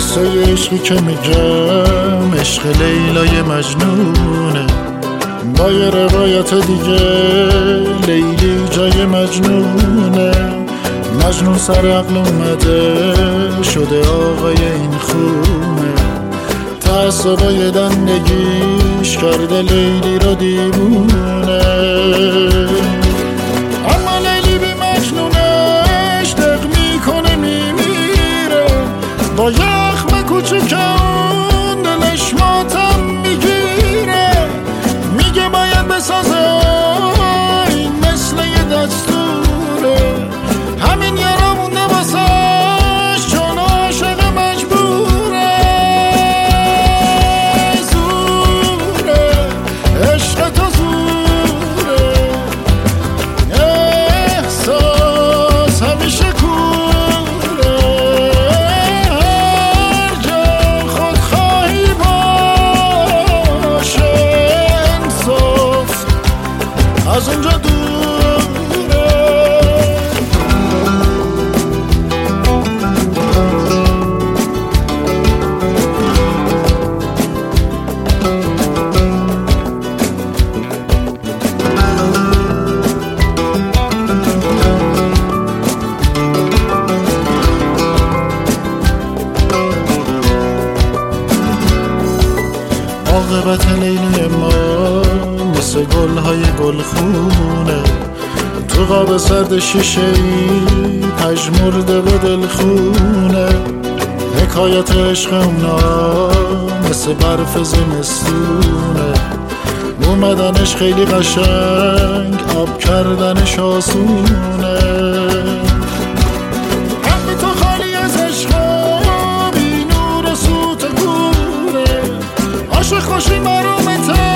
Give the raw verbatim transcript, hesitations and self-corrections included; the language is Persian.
قصه عشقی که میگم عشق لیلای مجنونه، با یه روایت دیگه لیلی جای مجنونه. مجنون سر عقل اومده شده آقای این خونه، تعصبای دندگیش کرده لیلی رو دیوونه. اما لیلی بی مجنونش دق میکنه میمیره، با یخم کوچکان دلش ماتم میگیره. میگه باید بسازه این مثل یه دستوره، همین یارا مونده واسش چون عاشق مجبوره. زوره عشق تو زوره، احساس همیشه کوره. هر جا خودخواهی باشه انصاف از اونجا دوره. عاقبت لیلی ما مثل گلهای گلخونه، تو قاب سرد شیشه ای پژمرده و دلخونه. حکایت عشق اونا مثل برف زمستونه، اومدنش خیلی قشنگ آب کردنش آسونه. قلب تو خالی از عشق بی نور و سوت کوره، عاشق خوشی مرومته